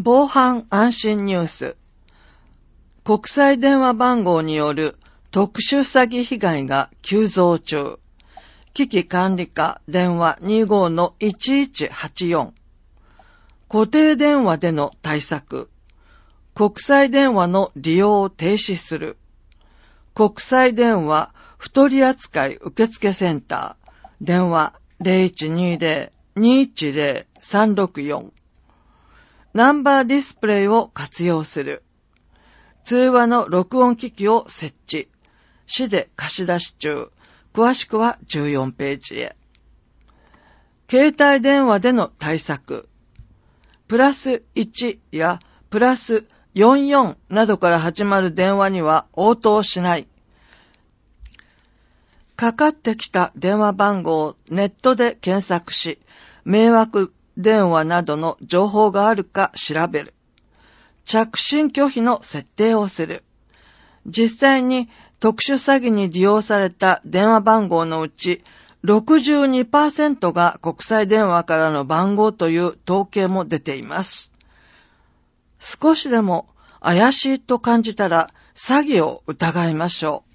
防犯安心ニュース。国際電話番号による特殊詐欺被害が急増中。危機管理課電話 25-1184。固定電話での対策。国際電話の利用を停止する。国際電話不取扱受付センター。電話 0120-210-364。ナンバーディスプレイを活用する。通話の録音機器を設置。市で貸し出し中。詳しくは14ページへ。携帯電話での対策。プラス1やプラス44などから始まる電話には応答しない。かかってきた電話番号をネットで検索し、迷惑電話などの情報があるか調べる。着信拒否の設定をする。実際に特殊詐欺に利用された電話番号のうち 62% が国際電話からの番号という統計も出ています。少しでも怪しいと感じたら詐欺を疑いましょう。